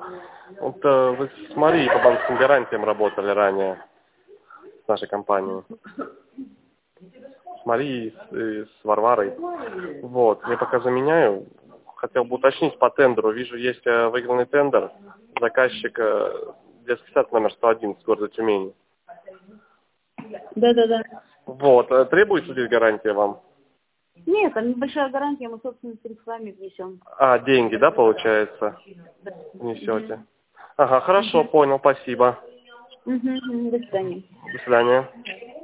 Вот вы с Марией по банковским гарантиям работали ранее с нашей компанией. С Марией, с Варварой. Вот, я пока заменяю. Хотел бы уточнить по тендеру. Вижу, есть выигранный тендер. Заказчик детский сад номер 111 города Тюмени. Да. Вот, требуется здесь гарантия вам? Нет, там небольшая гарантия, мы собственными средствами внесем. А, деньги, да, получается, несете? Ага, хорошо, понял, спасибо. До свидания. До свидания.